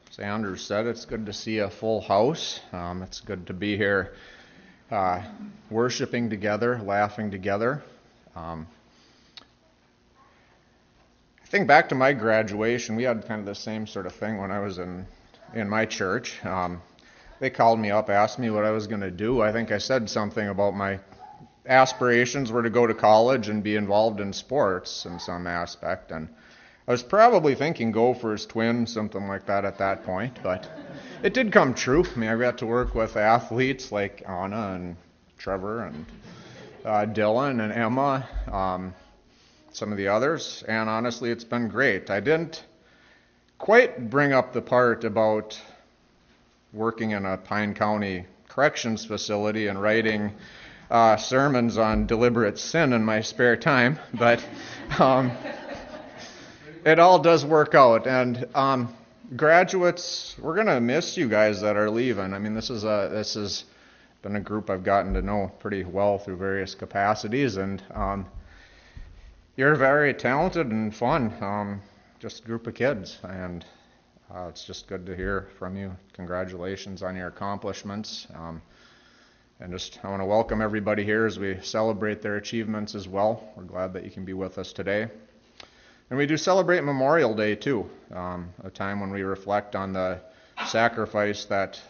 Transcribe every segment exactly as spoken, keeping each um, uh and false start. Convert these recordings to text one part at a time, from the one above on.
As Andrew said, it's good to see a full house. Um, it's good to be here uh, worshiping together, laughing together. Um, I think back to my graduation, we had kind of the same sort of thing when I was in, in my church. Um, they called me up, asked me what I was going to do. I think I said something about my aspirations were to go to college and be involved in sports in some aspect, and I was probably thinking Gophers, Twins, something like that at that point, but it did come true. I mean, I got to work with athletes like Anna and Trevor and uh, Dylan and Emma, um, some of the others, and honestly, it's been great. I didn't quite bring up the part about working in a Pine County corrections facility and writing uh, sermons on deliberate sin in my spare time, but um, it all does work out. And um, graduates, we're going to miss you guys that are leaving. I mean, this is a this has been a group I've gotten to know pretty well through various capacities, and um, you're very talented and fun. Um, just a group of kids, and uh, it's just good to hear from you. Congratulations on your accomplishments. Um, and just I want to welcome everybody here as we celebrate their achievements as well. We're glad that you can be with us today. And we do celebrate Memorial Day too, um, a time when we reflect on the sacrifice that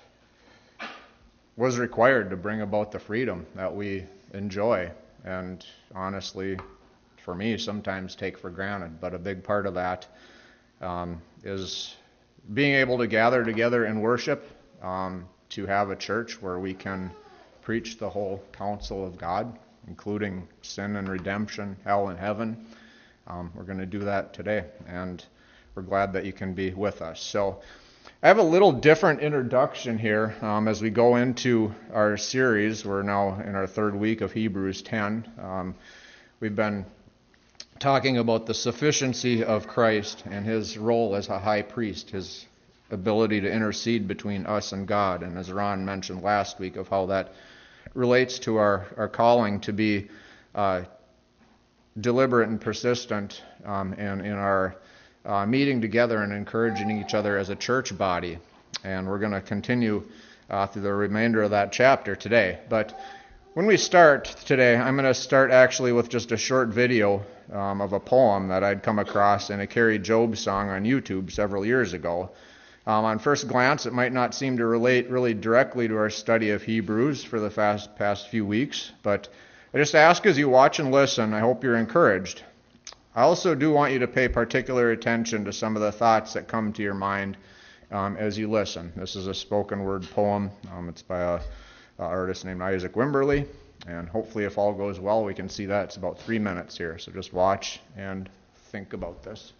was required to bring about the freedom that we enjoy, and honestly, for me, sometimes take for granted. But a big part of that um, is being able to gather together in worship, um, to have a church where we can preach the whole counsel of God, including sin and redemption, hell and heaven. Um, we're going to do that today, and we're glad that you can be with us. So I have a little different introduction here um, as we go into our series. We're now in our third week of Hebrews ten. Um, we've been talking about the sufficiency of Christ and his role as a high priest, his ability to intercede between us and God, and as Ron mentioned last week, of how that relates to our, our calling to be uh, deliberate and persistent um, in, in our uh, meeting together and encouraging each other as a church body. And we're going to continue uh, through the remainder of that chapter today. But when we start today, I'm going to start actually with just a short video um, of a poem that I'd come across in a Carrie Job song on YouTube several years ago. Um, on first glance, it might not seem to relate really directly to our study of Hebrews for the fast, past few weeks, but I just ask as you watch and listen, I hope you're encouraged. I also do want you to pay particular attention to some of the thoughts that come to your mind um, as you listen. This is a spoken word poem. Um, it's by a, a artist named Isaac Wimberly, and hopefully if all goes well, we can see that. It's about three minutes here, so just watch and think about this.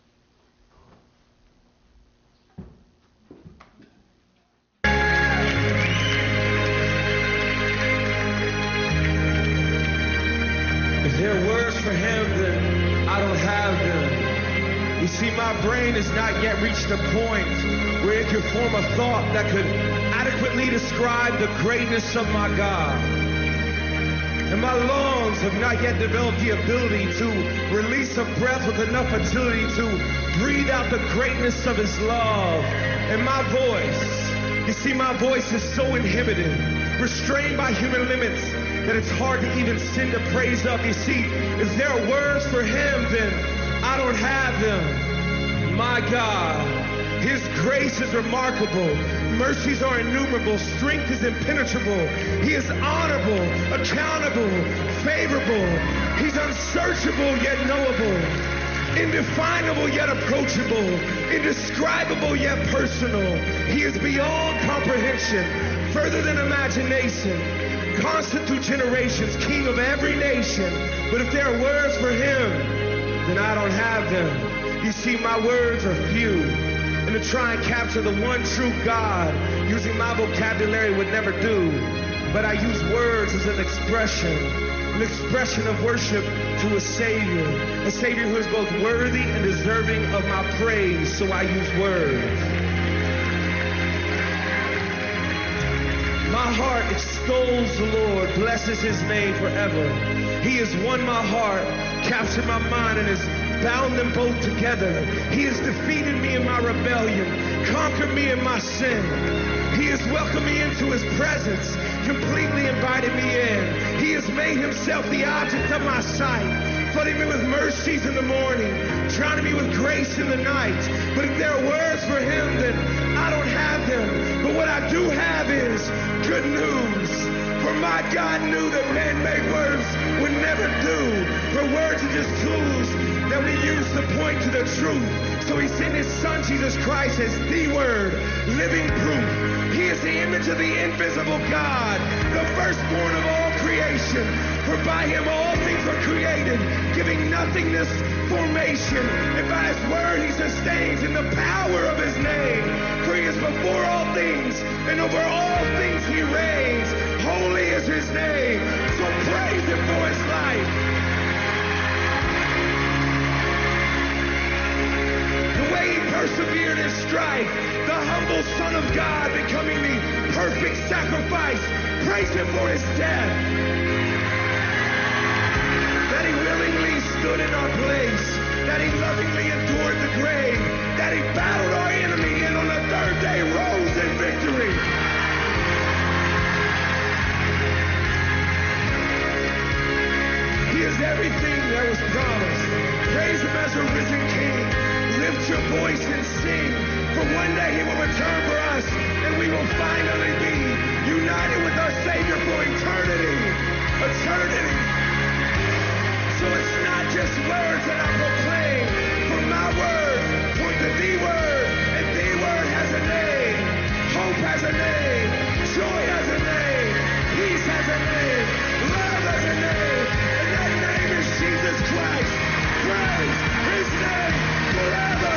If there are words for him, then I don't have them. You see, my brain has not yet reached a point where it can form a thought that could adequately describe the greatness of my God. And my lungs have not yet developed the ability to release a breath with enough agility to breathe out the greatness of his love. And my voice, you see, my voice is so inhibited, restrained by human limits, that it's hard to even sing the praise of. You see, if there are words for him, then I don't have them. My God, his grace is remarkable. Mercies are innumerable. Strength is impenetrable. He is honorable, accountable, favorable. He's unsearchable yet knowable. Indefinable yet approachable. Indescribable yet personal. He is beyond comprehension, further than imagination. Constant through generations, king of every nation. But if there are words for him, then I don't have them. You see, my words are few. And to try and capture the one true God, using my vocabulary would never do. But I use words as an expression, an expression of worship to a Savior, a Savior who is both worthy and deserving of my praise, so I use words. My heart extols the Lord, blesses his name forever. He has won my heart, captured my mind and has bound them both together. He has defeated me in my rebellion, conquered me in my sin. He has welcomed me into his presence, completely invited me in. He has made himself the object of my sight, flooding me with mercies in the morning, drowning me with grace in the night. But if there are words for him, then I don't have them. But what I do have is good news. For my God knew that man-made words would never do. For words are just tools that we use to point to the truth. So he sent his son, Jesus Christ, as the Word, living proof. He is the image of the invisible God, the firstborn of all creation. For by him all things were created, giving nothingness formation. And by his word he sustains in the power of his name. For he is before all things, and over all things he reigns. Holy is his name, so praise him for his life. The way he persevered in strife, the humble Son of God becoming the perfect sacrifice. Praise him for his death. That he willingly stood in our place, that he lovingly endured the grave, that he battled our enemy and on the third day rose in victory. He is everything that was promised. Praise him as a risen King. Lift your voice and sing, for one day he will return for us, and we will finally be united with our Savior for eternity. Eternity. So it's not just words that I proclaim, for my words point to the Word, and the Word has a name. Hope has a name. Joy has a name. Peace has a name. Love has a name. And that name is Jesus Christ. Praise his name forever.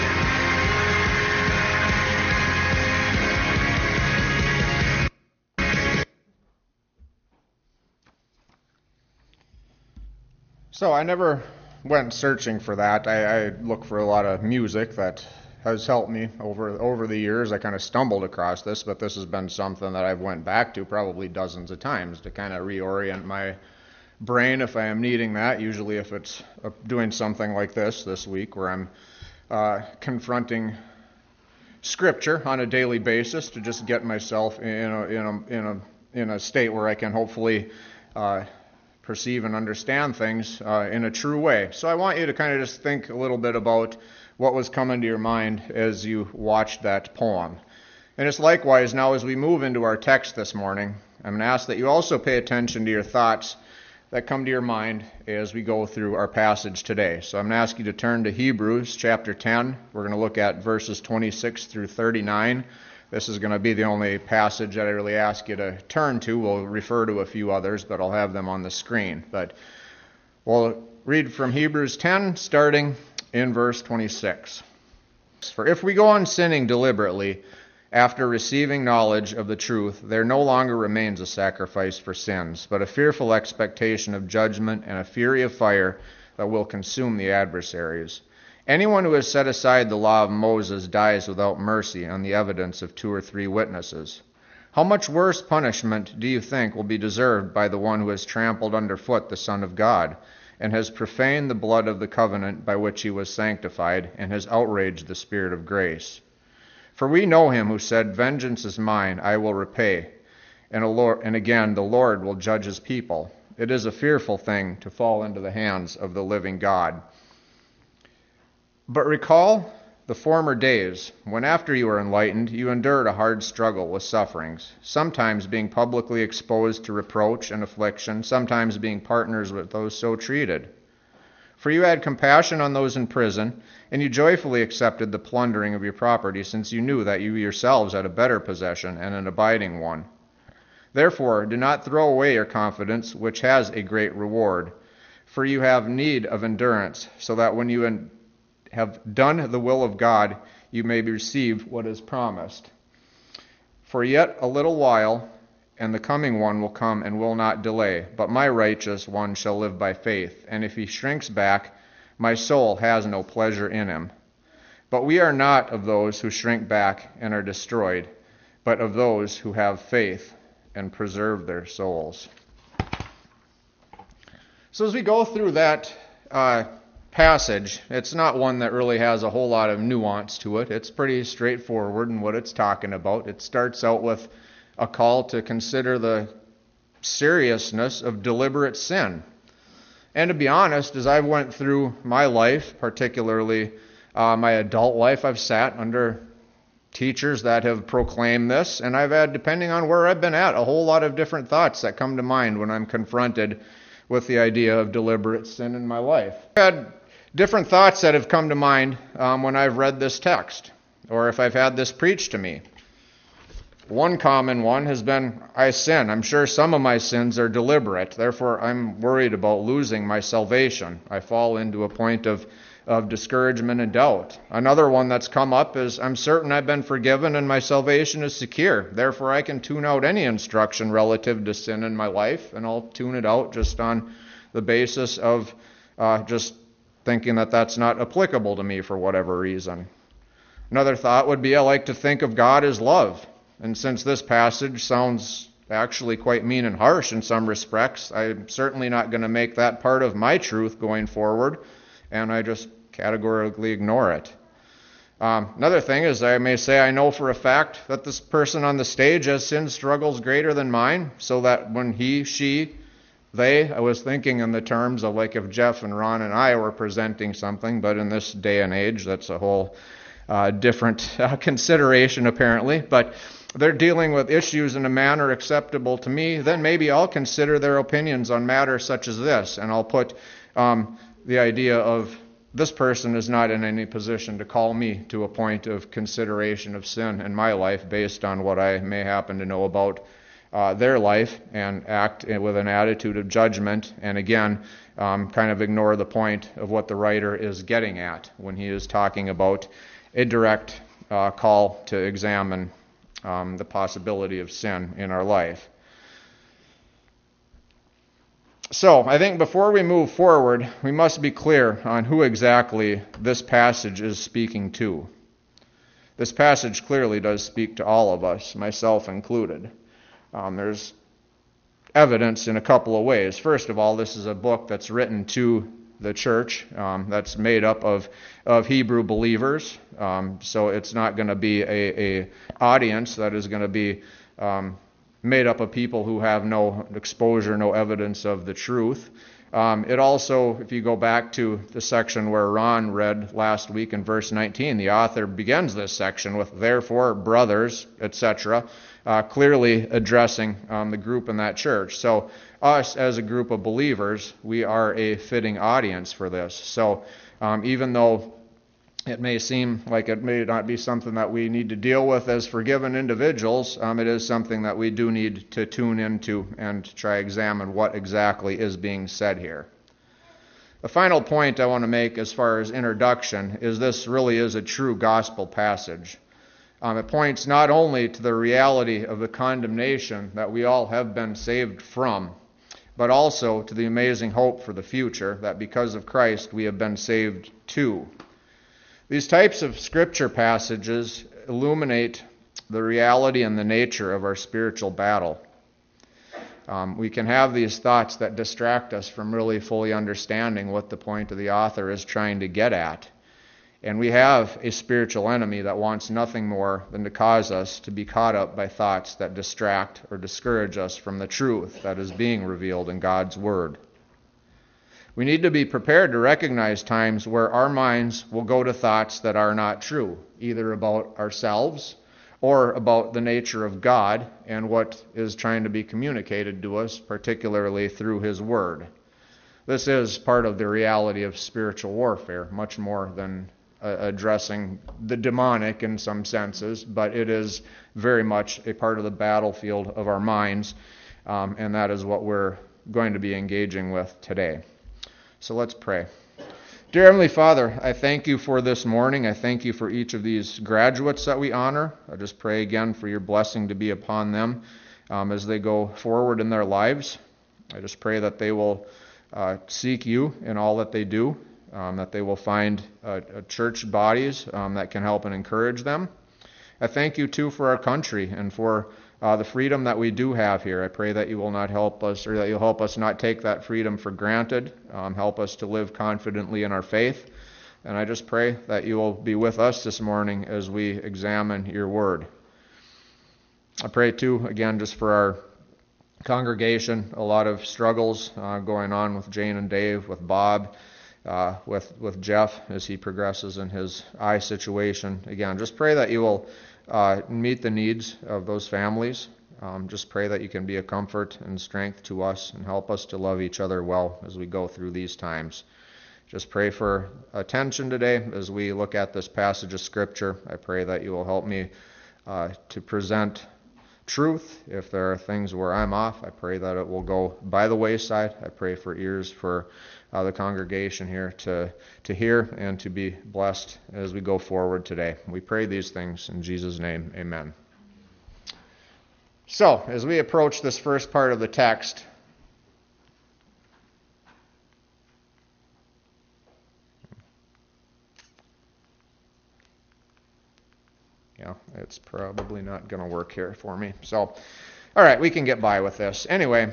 So I never went searching for that. I, I look for a lot of music that has helped me over over the years. I kind of stumbled across this, but this has been something that I've went back to probably dozens of times to kind of reorient my brain if I am needing that. Usually if it's uh, doing something like this this week where I'm uh, confronting Scripture on a daily basis to just get myself in a, in a, in a, in a state where I can hopefully uh, perceive and understand things uh, in a true way. So I want you to kind of just think a little bit about what was coming to your mind as you watched that poem. And it's likewise now as we move into our text this morning, I'm going to ask that you also pay attention to your thoughts that come to your mind as we go through our passage today. So I'm going to ask you to turn to Hebrews chapter ten. We're going to look at verses twenty-six through thirty-nine. This is going to be the only passage that I really ask you to turn to. We'll refer to a few others, but I'll have them on the screen. But we'll read from Hebrews ten, starting in verse twenty-six. For if we go on sinning deliberately, after receiving knowledge of the truth, there no longer remains a sacrifice for sins, but a fearful expectation of judgment and a fury of fire that will consume the adversaries. Anyone who has set aside the law of Moses dies without mercy on the evidence of two or three witnesses. How much worse punishment do you think will be deserved by the one who has trampled underfoot the Son of God, and has profaned the blood of the covenant by which he was sanctified, and has outraged the Spirit of grace? For we know him who said, "Vengeance is mine, I will repay." And, a Lord, and again, the Lord will judge his people. It is a fearful thing to fall into the hands of the living God. But recall the former days, when after you were enlightened, you endured a hard struggle with sufferings, sometimes being publicly exposed to reproach and affliction, sometimes being partners with those so treated. For you had compassion on those in prison, and you joyfully accepted the plundering of your property, since you knew that you yourselves had a better possession and an abiding one. Therefore, do not throw away your confidence, which has a great reward. For you have need of endurance, so that when you en- have done the will of God, you may receive what is promised. For yet a little while, and the coming one will come and will not delay. But my righteous one shall live by faith, and if he shrinks back, my soul has no pleasure in him. But we are not of those who shrink back and are destroyed, but of those who have faith and preserve their souls. So as we go through that uh, passage, it's not one that really has a whole lot of nuance to it. It's pretty straightforward in what it's talking about. It starts out with a call to consider the seriousness of deliberate sin. And to be honest, as I went through my life, particularly uh, my adult life, I've sat under teachers that have proclaimed this, and I've had, depending on where I've been at, a whole lot of different thoughts that come to mind when I'm confronted with the idea of deliberate sin in my life. I've had different thoughts that have come to mind um, when I've read this text, or if I've had this preached to me. One common one has been, I sin. I'm sure some of my sins are deliberate. Therefore, I'm worried about losing my salvation. I fall into a point of, of discouragement and doubt. Another one that's come up is, I'm certain I've been forgiven and my salvation is secure. Therefore, I can tune out any instruction relative to sin in my life, and I'll tune it out just on the basis of uh, just thinking that that's not applicable to me for whatever reason. Another thought would be, I like to think of God as love. And since this passage sounds actually quite mean and harsh in some respects, I'm certainly not going to make that part of my truth going forward, and I just categorically ignore it. Um, another thing is, I may say I know for a fact that this person on the stage has sin struggles greater than mine, so that when he, she, they, I was thinking in the terms of like if Jeff and Ron and I were presenting something, but in this day and age, that's a whole uh, different uh, consideration apparently, but they're dealing with issues in a manner acceptable to me, then maybe I'll consider their opinions on matters such as this, and I'll put um, the idea of this person is not in any position to call me to a point of consideration of sin in my life based on what I may happen to know about uh, their life, and act with an attitude of judgment, and again, um, kind of ignore the point of what the writer is getting at when he is talking about a direct uh, call to examine Um, the possibility of sin in our life. So, I think before we move forward, we must be clear on who exactly this passage is speaking to. This passage clearly does speak to all of us, myself included. Um, there's evidence in a couple of ways. First of all, this is a book that's written to the church um, that's made up of, of Hebrew believers. Um, so it's not going to be a, a audience that is going to be um, made up of people who have no exposure, no evidence of the truth. Um, it also, if you go back to the section where Ron read last week in verse nineteen, the author begins this section with, therefore, brothers, et cetera, uh, clearly addressing um, the group in that church. So us as a group of believers, we are a fitting audience for this. So um, even though it may seem like it may not be something that we need to deal with as forgiven individuals, um, it is something that we do need to tune into and try to examine what exactly is being said here. The final point I want to make as far as introduction is this really is a true gospel passage. Um, it points not only to the reality of the condemnation that we all have been saved from, but also to the amazing hope for the future that because of Christ we have been saved to. These types of scripture passages illuminate the reality and the nature of our spiritual battle. Um, we can have these thoughts that distract us from really fully understanding what the point of the author is trying to get at. And we have a spiritual enemy that wants nothing more than to cause us to be caught up by thoughts that distract or discourage us from the truth that is being revealed in God's Word. We need to be prepared to recognize times where our minds will go to thoughts that are not true, either about ourselves or about the nature of God and what is trying to be communicated to us, particularly through His Word. This is part of the reality of spiritual warfare, much more than uh, addressing the demonic in some senses, but it is very much a part of the battlefield of our minds, um, and that is what we're going to be engaging with today. So let's pray. Dear Heavenly Father, I thank you for this morning. I thank you for each of these graduates that we honor. I just pray again for your blessing to be upon them um, as they go forward in their lives. I just pray that they will uh, seek you in all that they do, um, that they will find uh, church bodies um, that can help and encourage them. I thank you, too, for our country and for uh, the freedom that we do have here. I pray that you will not help us, or that you'll help us not take that freedom for granted. Um, help us to live confidently in our faith. And I just pray that you will be with us this morning as we examine your word. I pray too, again, just for our congregation, a lot of struggles uh, going on with Jane and Dave, with Bob, uh, with with Jeff as he progresses in his eye situation. Again, just pray that you will uh, meet the needs of those families. Um, just pray that you can be a comfort and strength to us and help us to love each other well as we go through these times. Just pray for attention today as we look at this passage of Scripture. I pray that you will help me uh, to present truth. If there are things where I'm off, I pray that it will go by the wayside. I pray for ears for uh, the congregation here to, to hear and to be blessed as we go forward today. We pray these things in Jesus' name. Amen. So, as we approach this first part of the text, yeah, it's probably not going to work here for me. So, all right, we can get by with this. Anyway,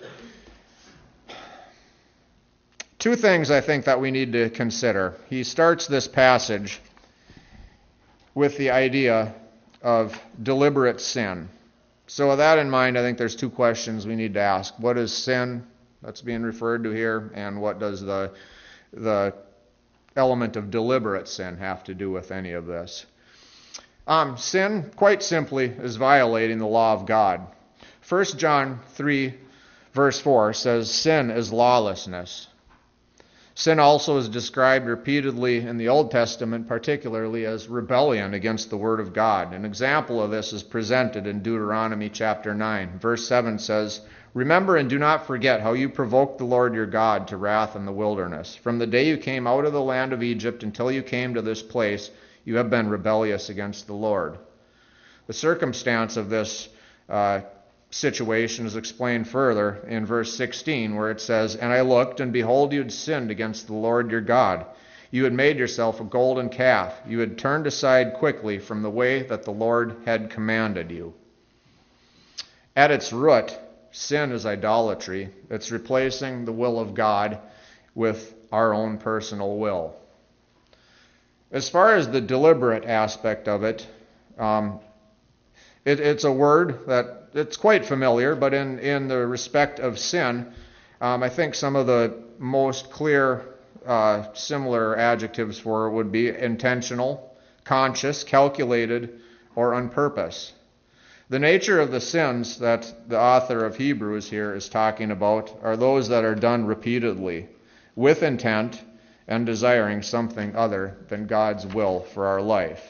two things I think that we need to consider. He starts this passage with the idea of deliberate sin. So with that in mind, I think there's two questions we need to ask. What is sin that's being referred to here, and what does the the element of deliberate sin have to do with any of this? Um, sin, quite simply, is violating the law of God. First John three, verse four says, sin is lawlessness. Sin also is described repeatedly in the Old Testament, particularly as rebellion against the Word of God. An example of this is presented in Deuteronomy chapter nine. Verse seven says, remember and do not forget how you provoked the Lord your God to wrath in the wilderness. From the day you came out of the land of Egypt until you came to this place, you have been rebellious against the Lord. The circumstance of this uh, situation is explained further in verse sixteen, where it says, and I looked, and behold, you had sinned against the Lord your God. You had made yourself a golden calf. You had turned aside quickly from the way that the Lord had commanded you. At its root, sin is idolatry. It's replacing the will of God with our own personal will. As far as the deliberate aspect of it, um, it, it's a word that it's quite familiar, but in, in the respect of sin, um, I think some of the most clear uh, similar adjectives for it would be intentional, conscious, calculated, or on purpose. The nature of the sins that the author of Hebrews here is talking about are those that are done repeatedly, with intent, and desiring something other than God's will for our life.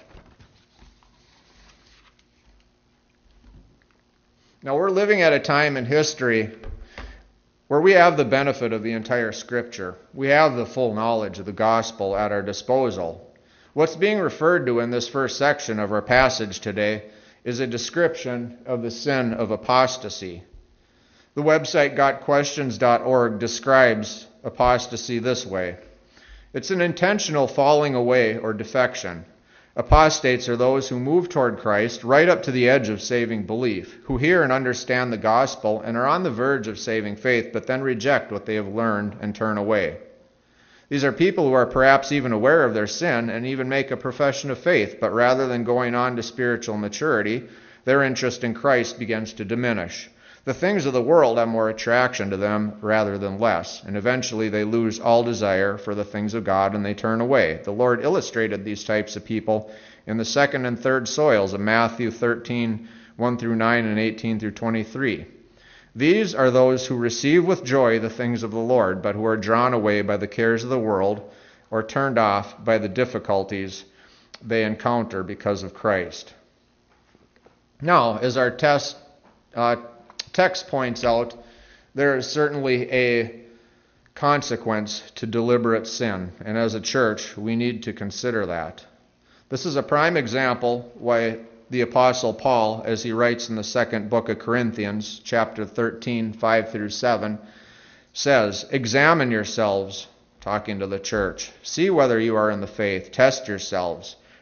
Now, we're living at a time in history where we have the benefit of the entire Scripture. We have the full knowledge of the gospel at our disposal. What's being referred to in this first section of our passage today is a description of the sin of apostasy. The website got questions dot org describes apostasy this way. It's an intentional falling away or defection. Apostates are those who move toward Christ right up to the edge of saving belief, who hear and understand the gospel and are on the verge of saving faith, but then reject what they have learned and turn away. These are people who are perhaps even aware of their sin and even make a profession of faith, but rather than going on to spiritual maturity, their interest in Christ begins to diminish. The things of the world have more attraction to them rather than less, and eventually they lose all desire for the things of God and they turn away. The Lord illustrated these types of people in the second and third soils of Matthew thirteen, one through nine and eighteen through twenty-three. These are those who receive with joy the things of the Lord, but who are drawn away by the cares of the world or turned off by the difficulties they encounter because of Christ. Now, as our test uh, text points out, there is certainly a consequence to deliberate sin, and as a church, we need to consider that. This is a prime example why the Apostle Paul, as he writes in the second book of Corinthians, chapter thirteen, five through seven, says, examine yourselves, talking to the church. See whether you are in the faith. Test yourselves.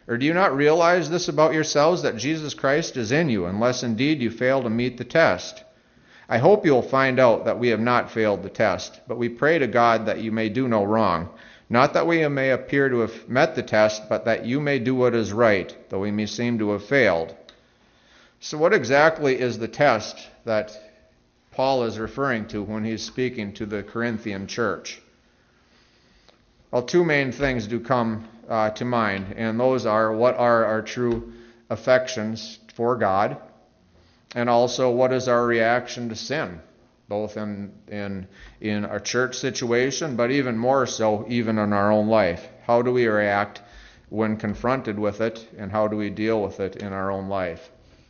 Or do you not realize this about yourselves, that Jesus Christ is in you, unless indeed you fail to meet the test? I hope you will find out that we have not failed the test, but we pray to God that you may do no wrong. Not that we may appear to have met the test, but that you may do what is right, though we may seem to have failed. So what exactly is the test that Paul is referring to when he's speaking to the Corinthian church? Well, two main things do come uh, to mind, and those are what are our true affections for God, and also what is our reaction to sin, both in in in our church situation, but even more so even in our own life. How do we react when confronted with it, and how do we deal with it in our own life?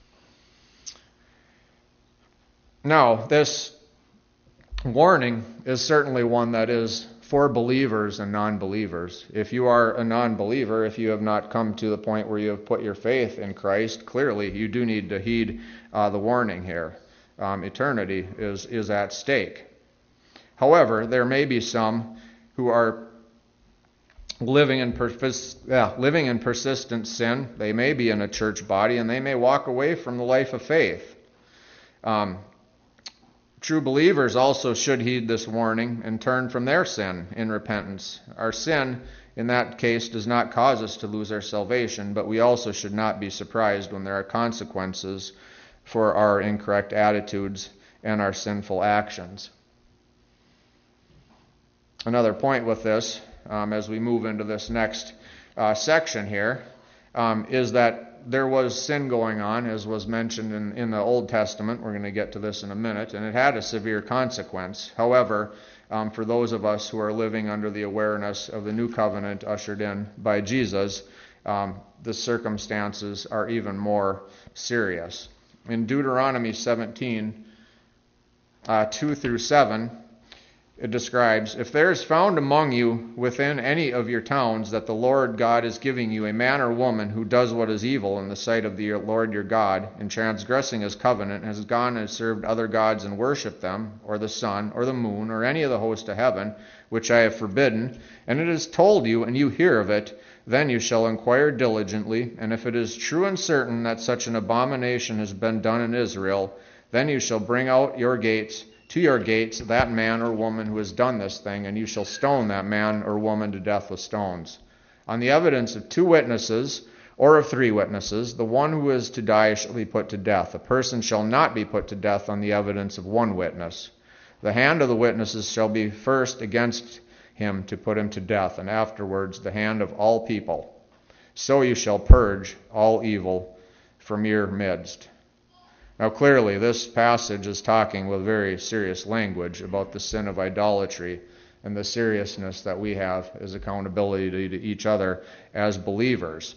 Now, this warning is certainly one that is for believers and non-believers. If you are a non-believer, if you have not come to the point where you have put your faith in Christ, clearly you do need to heed uh, the warning here. Um, eternity is, is at stake. However, there may be some who are living in, persist, yeah, living in persistent sin. They may be in a church body, and they may walk away from the life of faith. Um, True believers also should heed this warning and turn from their sin in repentance. Our sin, in that case, does not cause us to lose our salvation, but we also should not be surprised when there are consequences for our incorrect attitudes and our sinful actions. Another point with this, um, as we move into this next uh, section here, um, is that there was sin going on, as was mentioned in, in the Old Testament. We're going to get to this in a minute, and it had a severe consequence. However, um, for those of us who are living under the awareness of the new covenant ushered in by Jesus, um, the circumstances are even more serious. In Deuteronomy seventeen, uh, two through seven, it describes, if there is found among you within any of your towns that the Lord God is giving you a man or woman who does what is evil in the sight of the Lord your God, in transgressing his covenant, has gone and served other gods and worshipped them, or the sun, or the moon, or any of the host of heaven, which I have forbidden, and it is told you, and you hear of it, then you shall inquire diligently, and if it is true and certain that such an abomination has been done in Israel, then you shall bring out your gates to your gates that man or woman who has done this thing, and you shall stone that man or woman to death with stones. On the evidence of two witnesses, or of three witnesses, the one who is to die shall be put to death. A person shall not be put to death on the evidence of one witness. The hand of the witnesses shall be first against him to put him to death, and afterwards the hand of all people. So you shall purge all evil from your midst. Now clearly this passage is talking with very serious language about the sin of idolatry and the seriousness that we have as accountability to each other as believers.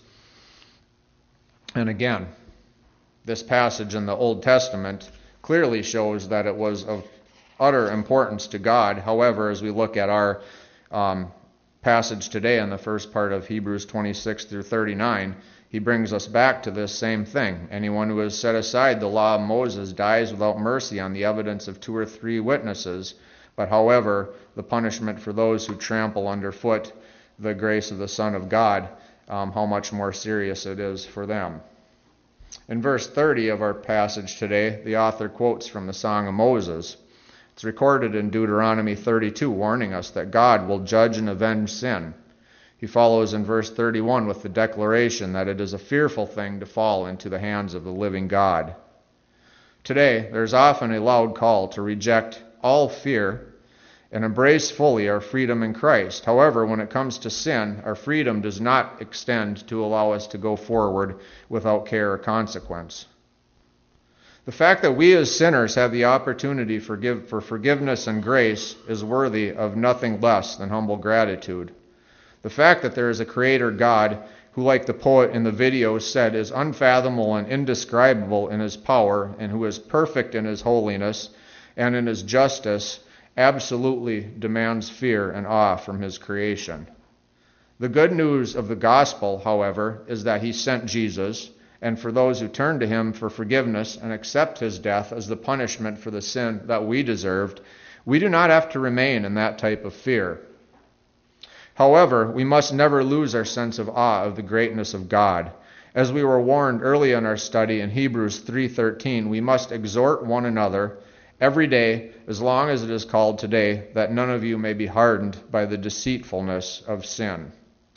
And again, this passage in the Old Testament clearly shows that it was of utter importance to God. However, as we look at our um, passage today in the first part of Hebrews twenty-six through thirty-nine, he brings us back to this same thing. Anyone who has set aside the law of Moses dies without mercy on the evidence of two or three witnesses. But however, the punishment for those who trample underfoot the grace of the Son of God, um, how much more serious it is for them. In verse thirty of our passage today, the author quotes from the Song of Moses. It's recorded in Deuteronomy thirty-two, warning us that God will judge and avenge sin. He follows in verse thirty-one with the declaration that it is a fearful thing to fall into the hands of the living God. Today, there's often a loud call to reject all fear and embrace fully our freedom in Christ. However, when it comes to sin, our freedom does not extend to allow us to go forward without care or consequence. The fact that we as sinners have the opportunity for, give, for forgiveness and grace is worthy of nothing less than humble gratitude. The fact that there is a creator God who, like the poet in the video said, is unfathomable and indescribable in his power, and who is perfect in his holiness and in his justice, absolutely demands fear and awe from his creation. The good news of the gospel, however, is that he sent Jesus, and for those who turn to him for forgiveness and accept his death as the punishment for the sin that we deserved, we do not have to remain in that type of fear. However, we must never lose our sense of awe of the greatness of God. As we were warned early in our study in Hebrews three thirteen, we must exhort one another every day, as long as it is called today, that none of you may be hardened by the deceitfulness of sin.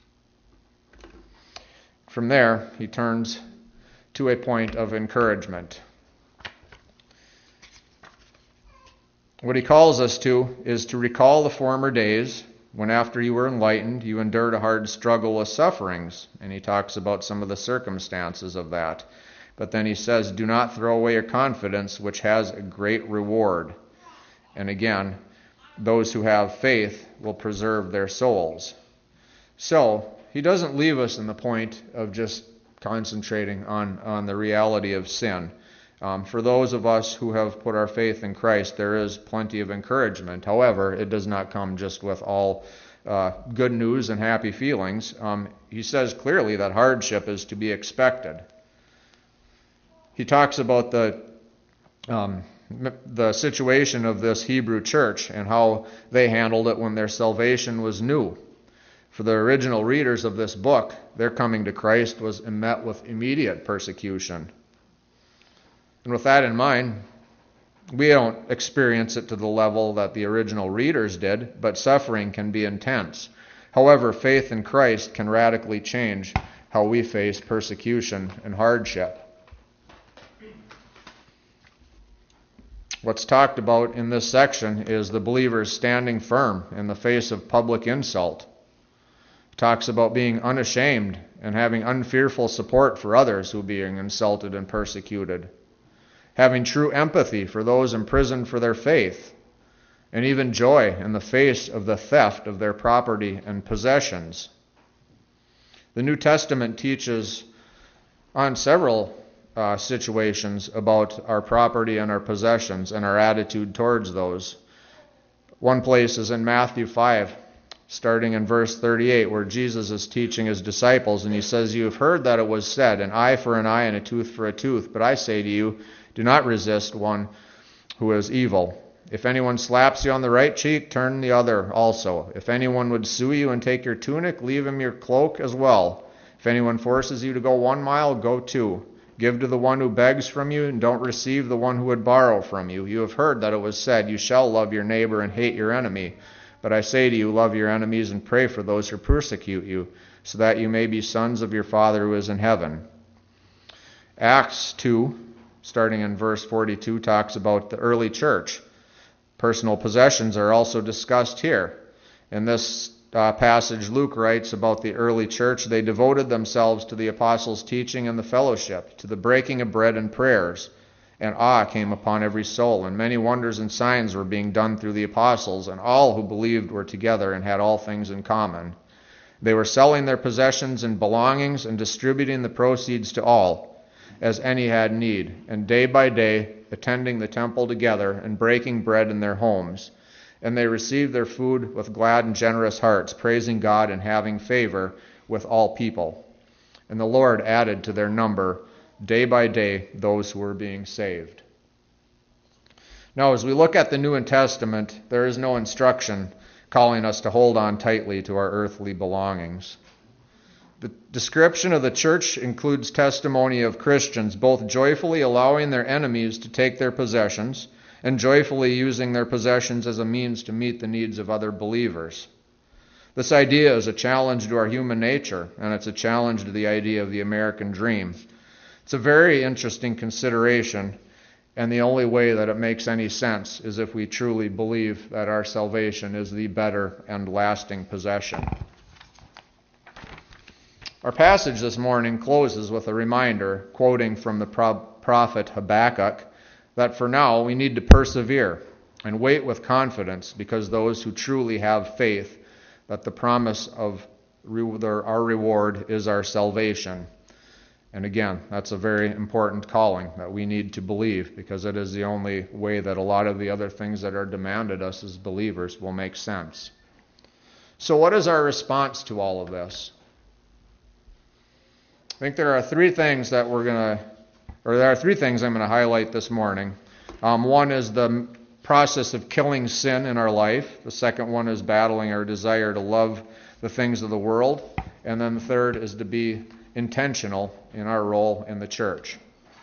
From there, he turns to a point of encouragement. What he calls us to is to recall the former days when, after you were enlightened, you endured a hard struggle with sufferings. And he talks about some of the circumstances of that. But then he says, do not throw away your confidence, which has a great reward. And again, those who have faith will preserve their souls. So, he doesn't leave us in the point of just concentrating on, on the reality of sin. Um, for those of us who have put our faith in Christ, there is plenty of encouragement. However, it does not come just with all uh, good news and happy feelings. Um, he says clearly that hardship is to be expected. He talks about the um, the situation of this Hebrew church and how they handled it when their salvation was new. For the original readers of this book, their coming to Christ was met with immediate persecution. And with that in mind, we don't experience it to the level that the original readers did, but suffering can be intense. However, faith in Christ can radically change how we face persecution and hardship. What's talked about in this section is the believers standing firm in the face of public insult. It talks about being unashamed and having unfearful support for others who are being insulted and persecuted. Having true empathy for those imprisoned for their faith, and even joy in the face of the theft of their property and possessions. The New Testament teaches on several uh, situations about our property and our possessions and our attitude towards those. One place is in Matthew five, starting in verse thirty-eight, where Jesus is teaching his disciples, and he says, you have heard that it was said, an eye for an eye and a tooth for a tooth, but I say to you, do not resist one who is evil. If anyone slaps you on the right cheek, turn the other also. If anyone would sue you and take your tunic, leave him your cloak as well. If anyone forces you to go one mile, go two. Give to the one who begs from you, and don't receive the one who would borrow from you. You have heard that it was said, you shall love your neighbor and hate your enemy. But I say to you, love your enemies and pray for those who persecute you, so that you may be sons of your Father who is in heaven. Acts two, starting in verse forty-two, talks about the early church. Personal possessions are also discussed here. In this uh, passage, Luke writes about the early church. They devoted themselves to the apostles' teaching and the fellowship, to the breaking of bread and prayers. And awe came upon every soul, and many wonders and signs were being done through the apostles, and all who believed were together and had all things in common. They were selling their possessions and belongings and distributing the proceeds to all, as any had need, and day by day attending the temple together and breaking bread in their homes. And they received their food with glad and generous hearts, praising God and having favor with all people. And the Lord added to their number day by day those who were being saved. Now, as we look at the New Testament, there is no instruction calling us to hold on tightly to our earthly belongings. The description of the church includes testimony of Christians both joyfully allowing their enemies to take their possessions and joyfully using their possessions as a means to meet the needs of other believers. This idea is a challenge to our human nature, and it's a challenge to the idea of the American dream. It's a very interesting consideration, and the only way that it makes any sense is if we truly believe that our salvation is the better and lasting possession. Our passage this morning closes with a reminder, quoting from the prophet Habakkuk, that for now we need to persevere and wait with confidence, because those who truly have faith that the promise of our reward is our salvation. And again, that's a very important calling that we need to believe, because it is the only way that a lot of the other things that are demanded us as believers will make sense. So what is our response to all of this? I think there are three things that we're going to, or there are three things I'm going to highlight this morning. Um, one is the process of killing sin in our life. The second one is battling our desire to love the things of the world. And then the third is to be intentional in our role in the church.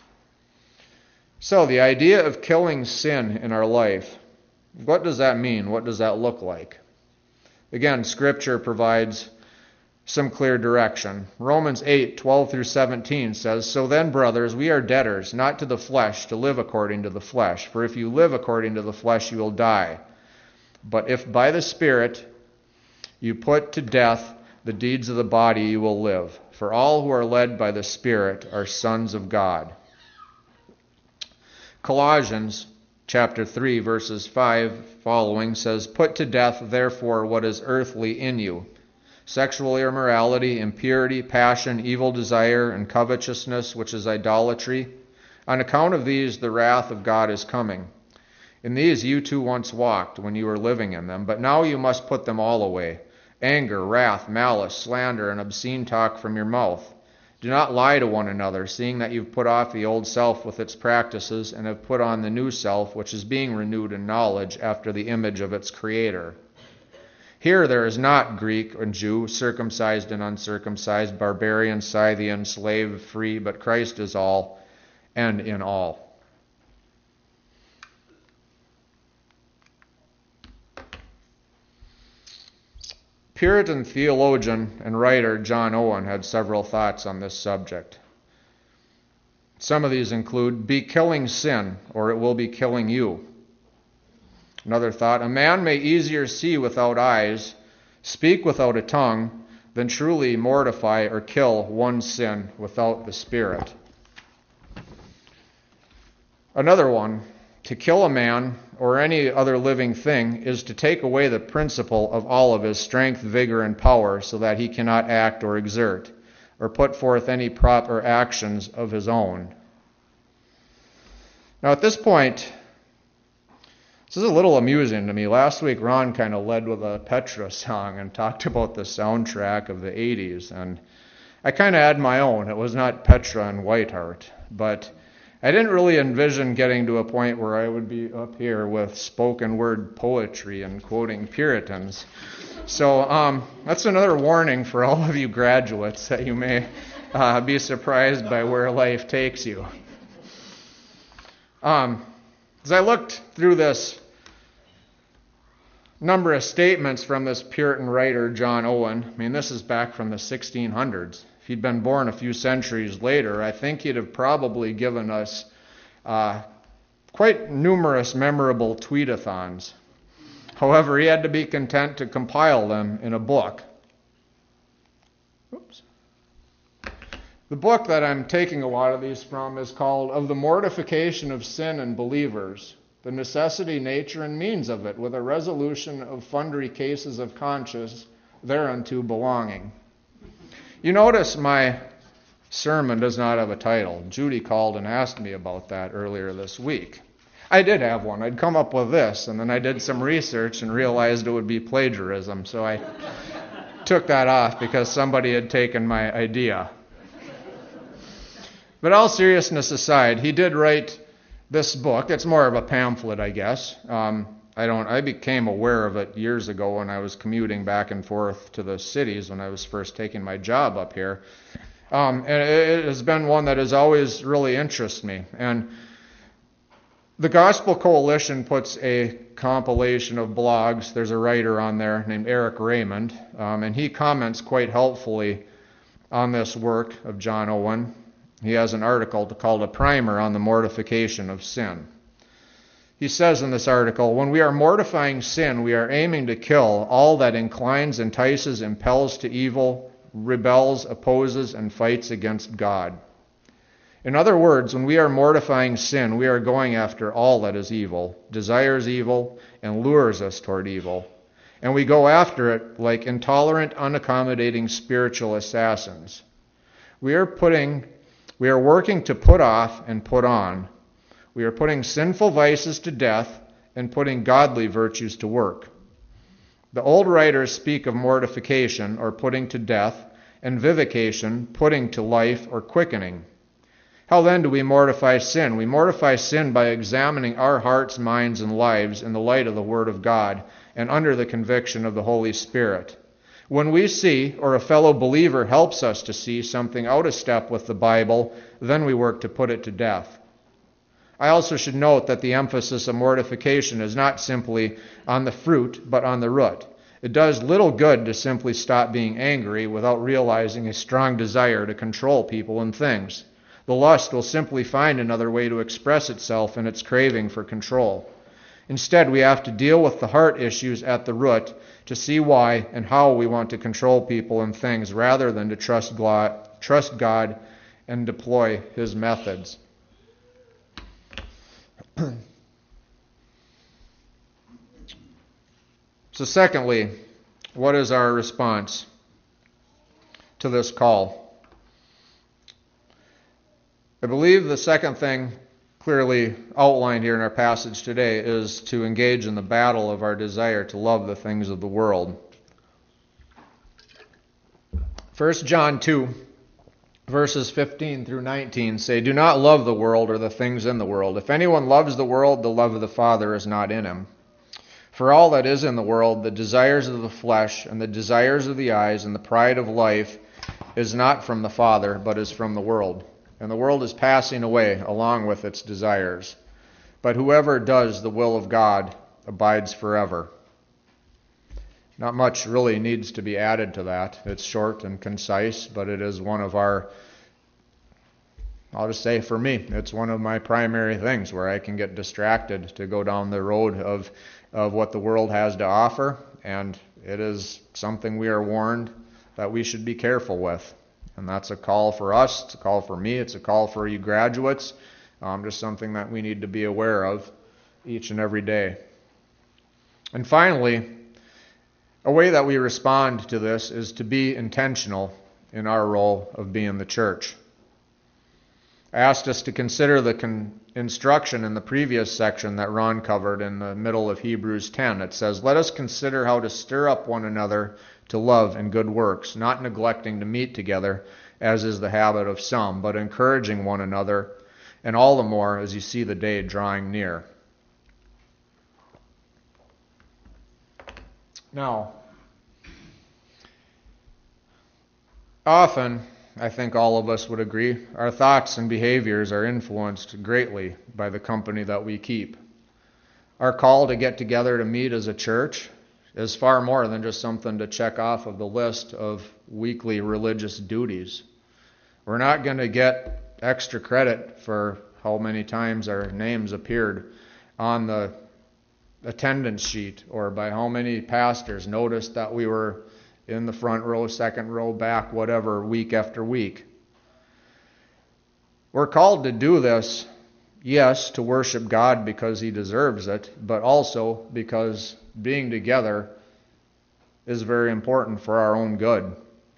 So the idea of killing sin in our life, what does that mean? What does that look like? Again, Scripture provides some clear direction. Romans eight, twelve through seventeen says, "So then, brothers, we are debtors, not to the flesh, to live according to the flesh. For if you live according to the flesh, you will die. But if by the Spirit you put to death the deeds of the body, you will live. For all who are led by the Spirit are sons of God." Colossians chapter three, verses five following says, "Put to death, therefore, what is earthly in you, sexual immorality, impurity, passion, evil desire, and covetousness, which is idolatry. On account of these, the wrath of God is coming. In these you too once walked when you were living in them, but now you must put them all away. Anger, wrath, malice, slander, and obscene talk from your mouth. Do not lie to one another, seeing that you've put off the old self with its practices and have put on the new self, which is being renewed in knowledge after the image of its Creator. Here there is not Greek or Jew, circumcised and uncircumcised, barbarian, Scythian, slave, free, but Christ is all and in all." Puritan theologian and writer John Owen had several thoughts on this subject. Some of these include, "Be killing sin, or it will be killing you." Another thought, "A man may easier see without eyes, speak without a tongue, than truly mortify or kill one sin without the Spirit." Another one, "To kill a man or any other living thing is to take away the principle of all of his strength, vigor, and power, so that he cannot act or exert, or put forth any proper actions of his own." Now at this point, this is a little amusing to me. Last week Ron kind of led with a Petra song and talked about the soundtrack of the eighties, and I kind of had my own. It was not Petra and Whiteheart, but I didn't really envision getting to a point where I would be up here with spoken word poetry and quoting Puritans. So um, that's another warning for all of you graduates, that you may uh, be surprised by where life takes you. Um, as I looked through this number of statements from this Puritan writer, John Owen, I mean, this is back from the sixteen hundreds. If he'd been born a few centuries later, I think he'd have probably given us uh, quite numerous memorable tweet-a-thons. However, he had to be content to compile them in a book. Oops. The book that I'm taking a lot of these from is called "Of the Mortification of Sin in Believers, the Necessity, Nature, and Means of It, with a Resolution of Sundry Cases of Conscience thereunto belonging." You notice my sermon does not have a title. Judy called and asked me about that earlier this week. I did have one. I'd come up with this, and then I did some research and realized it would be plagiarism, so I took that off because somebody had taken my idea. But all seriousness aside, he did write this book. It's more of a pamphlet, I guess. Um, I don't. I became aware of it years ago when I was commuting back and forth to the cities when I was first taking my job up here. Um, and it has been one that has always really interested me. And the Gospel Coalition puts a compilation of blogs. There's a writer on there named Eric Raymond, um, and he comments quite helpfully on this work of John Owen. He has an article called "A Primer on the Mortification of Sin." He says in this article, "When we are mortifying sin, we are aiming to kill all that inclines, entices, impels to evil, rebels, opposes, and fights against God. In other words, when we are mortifying sin, we are going after all that is evil, desires evil, and lures us toward evil. And we go after it like intolerant, unaccommodating spiritual assassins. We are putting, we are working to put off and put on. We are putting sinful vices to death and putting godly virtues to work. The old writers speak of mortification, or putting to death, and vivification, putting to life or quickening. How then do we mortify sin? We mortify sin by examining our hearts, minds, and lives in the light of the Word of God and under the conviction of the Holy Spirit. When we see, or a fellow believer helps us to see, something out of step with the Bible, then we work to put it to death. I also should note that the emphasis of mortification is not simply on the fruit, but on the root. It does little good to simply stop being angry without realizing a strong desire to control people and things. The lust will simply find another way to express itself in its craving for control. Instead, we have to deal with the heart issues at the root to see why and how we want to control people and things rather than to trust God, trust God and deploy His methods. So secondly, what is our response to this call? I believe the second thing clearly outlined here in our passage today is to engage in the battle of our desire to love the things of the world. First John two, verses fifteen through nineteen say, "Do not love the world or the things in the world. If anyone loves the world, the love of the Father is not in him. For all that is in the world, the desires of the flesh and the desires of the eyes and the pride of life is not from the Father, but is from the world. And the world is passing away along with its desires. But whoever does the will of God abides forever." Not much really needs to be added to that. It's short and concise, but it is one of our, I'll just say for me, it's one of my primary things where I can get distracted to go down the road of, of what the world has to offer, and it is something we are warned that we should be careful with. And that's a call for us, it's a call for me, it's a call for you graduates, um, just something that we need to be aware of each and every day. And finally, a way that we respond to this is to be intentional in our role of being the church. I asked us to consider the con- instruction in the previous section that Ron covered in the middle of Hebrews ten. It says, "Let us consider how to stir up one another to love and good works, not neglecting to meet together, as is the habit of some, but encouraging one another, and all the more as you see the day drawing near." Now, often, I think all of us would agree, our thoughts and behaviors are influenced greatly by the company that we keep. Our call to get together to meet as a church is far more than just something to check off of the list of weekly religious duties. We're not going to get extra credit for how many times our names appeared on the attendance sheet or by how many pastors noticed that we were in the front row, second row, back, whatever, week after week. We're called to do this, yes, to worship God because He deserves it, but also because being together is very important for our own good.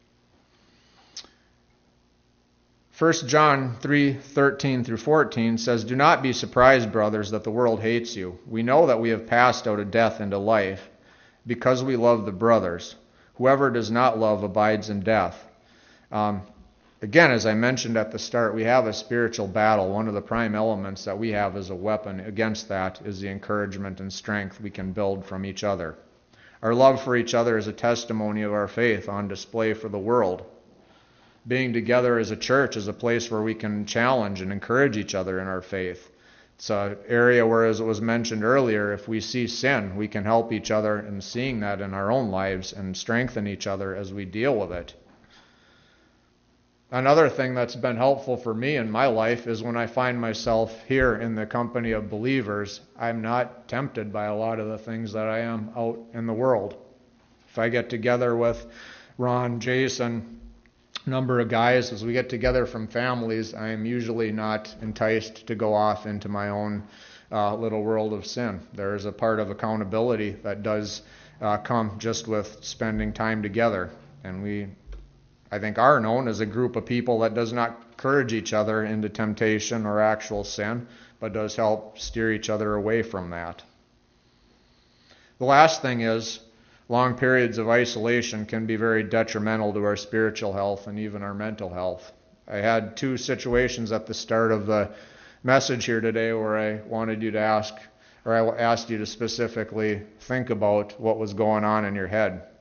First John three thirteen through fourteen says, "Do not be surprised, brothers, that the world hates you. We know that we have passed out of death into life because we love the brothers. Whoever does not love abides in death." Um, again, as I mentioned at the start, we have a spiritual battle. One of the prime elements that we have as a weapon against that is the encouragement and strength we can build from each other. Our love for each other is a testimony of our faith on display for the world. Being together as a church is a place where we can challenge and encourage each other in our faith. It's an area where, as it was mentioned earlier, if we see sin, we can help each other in seeing that in our own lives and strengthen each other as we deal with it. Another thing that's been helpful for me in my life is when I find myself here in the company of believers, I'm not tempted by a lot of the things that I am out in the world. If I get together with Ron, Jason, number of guys, as we get together from families, I am usually not enticed to go off into my own uh, little world of sin. There is a part of accountability that does uh, come just with spending time together. And we, I think, are known as a group of people that does not encourage each other into temptation or actual sin, but does help steer each other away from that. The last thing is, long periods of isolation can be very detrimental to our spiritual health and even our mental health. I had two situations at the start of the message here today where I wanted you to ask, or I asked you to specifically think about what was going on in your head.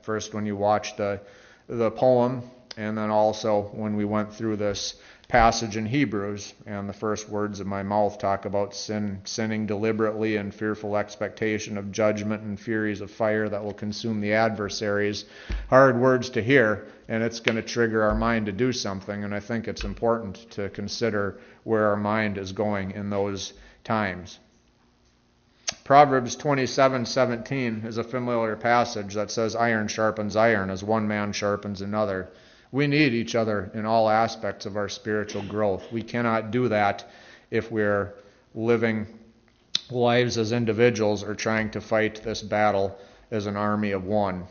First when you watched the, the poem, and then also when we went through this passage in Hebrews, and the first words of my mouth talk about sin, sinning deliberately in fearful expectation of judgment and furies of fire that will consume the adversaries. Hard words to hear, and it's going to trigger our mind to do something, and I think it's important to consider where our mind is going in those times. Proverbs twenty-seven seventeen is a familiar passage that says, iron sharpens iron as one man sharpens another. We need each other in all aspects of our spiritual growth. We cannot do that if we're living lives as individuals or trying to fight this battle as an army of one.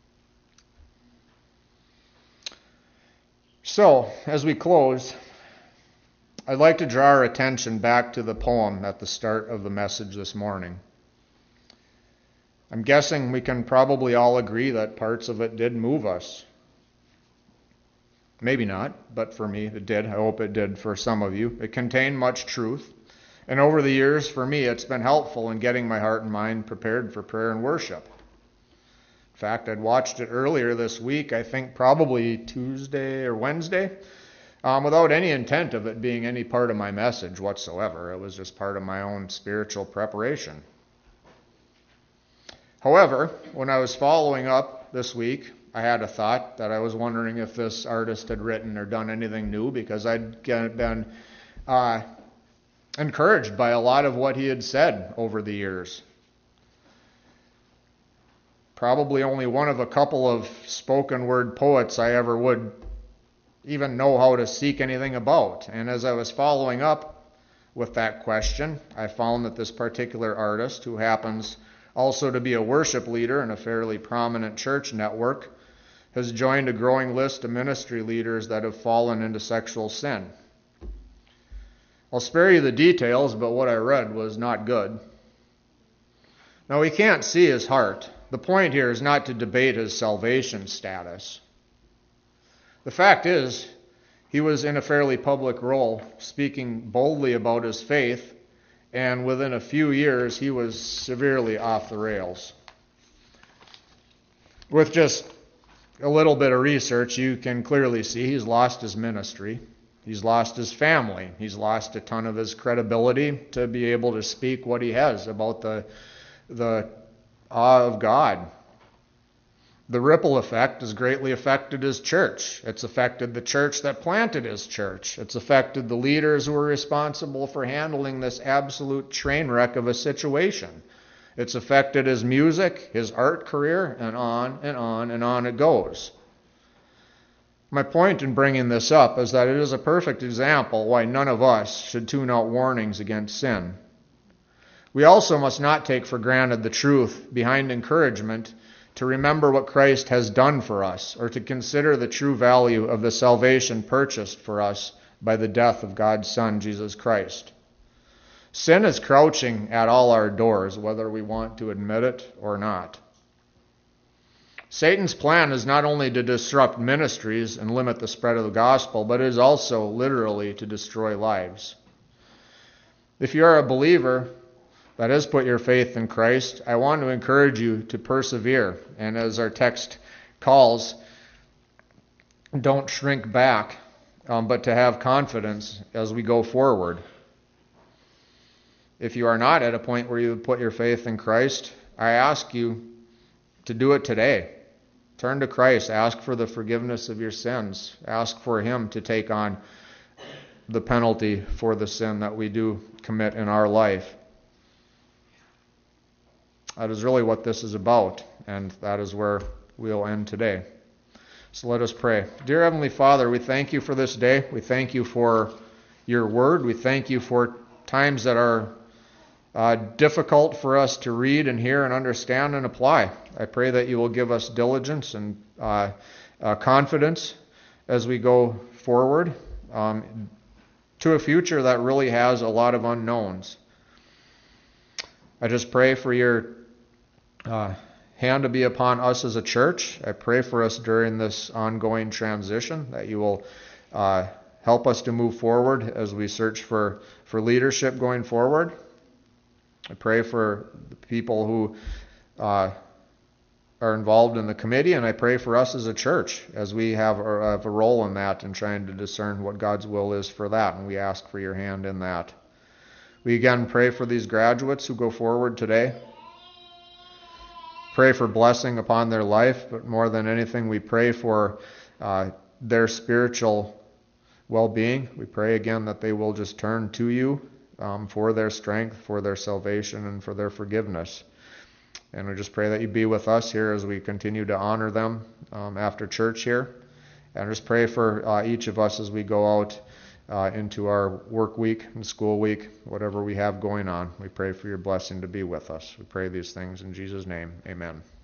So, as we close, I'd like to draw our attention back to the poem at the start of the message this morning. I'm guessing we can probably all agree that parts of it did move us. Maybe not, but for me it did. I hope it did for some of you. It contained much truth. And over the years, for me, it's been helpful in getting my heart and mind prepared for prayer and worship. In fact, I'd watched it earlier this week, I think probably Tuesday or Wednesday, um, without any intent of it being any part of my message whatsoever. It was just part of my own spiritual preparation. However, when I was following up this week, I had a thought that I was wondering if this artist had written or done anything new, because I'd been uh, encouraged by a lot of what he had said over the years. Probably only one of a couple of spoken word poets I ever would even know how to seek anything about. And as I was following up with that question, I found that this particular artist, who happens also to be a worship leader in a fairly prominent church network, has joined a growing list of ministry leaders that have fallen into sexual sin. I'll spare you the details, but what I read was not good. Now, we can't see his heart. The point here is not to debate his salvation status. The fact is, he was in a fairly public role, speaking boldly about his faith, and within a few years, he was severely off the rails. With just a little bit of research, you can clearly see he's lost his ministry. He's lost his family. He's lost a ton of his credibility to be able to speak what he has about the, the awe of God. The ripple effect has greatly affected his church. It's affected the church that planted his church. It's affected the leaders who were responsible for handling this absolute train wreck of a situation. It's affected his music, his art career, and on and on and on it goes. My point in bringing this up is that it is a perfect example why none of us should tune out warnings against sin. We also must not take for granted the truth behind encouragement to remember what Christ has done for us, or to consider the true value of the salvation purchased for us by the death of God's Son, Jesus Christ. Sin is crouching at all our doors, whether we want to admit it or not. Satan's plan is not only to disrupt ministries and limit the spread of the gospel, but it is also literally to destroy lives. If you are a believer that has put your faith in Christ, I want to encourage you to persevere. And as our text calls, don't shrink back, um, but to have confidence as we go forward. If you are not at a point where you have put your faith in Christ, I ask you to do it today. Turn to Christ. Ask for the forgiveness of your sins. Ask for Him to take on the penalty for the sin that we do commit in our life. That is really what this is about, and that is where we'll end today. So let us pray. Dear Heavenly Father, we thank you for this day. We thank you for your word. We thank you for times that are uh, difficult for us to read and hear and understand and apply. I pray that you will give us diligence and uh, uh, confidence as we go forward um, to a future that really has a lot of unknowns. I just pray for your Uh, hand to be upon us as a church. I pray for us during this ongoing transition, that you will uh, help us to move forward as we search for, for leadership going forward. I pray for the people who uh, are involved in the committee, and I pray for us as a church as we have a, have a role in that and trying to discern what God's will is for that, and we ask for your hand in that. We again pray for these graduates who go forward today. Pray for blessing upon their life, but more than anything, we pray for uh, their spiritual well-being. We pray again that they will just turn to you um, for their strength, for their salvation, and for their forgiveness. And we just pray that you be with us here as we continue to honor them um, after church here. And just pray for uh, each of us as we go out uh, into our work week and school week, whatever we have going on. We pray for your blessing to be with us. We pray these things in Jesus' name. Amen.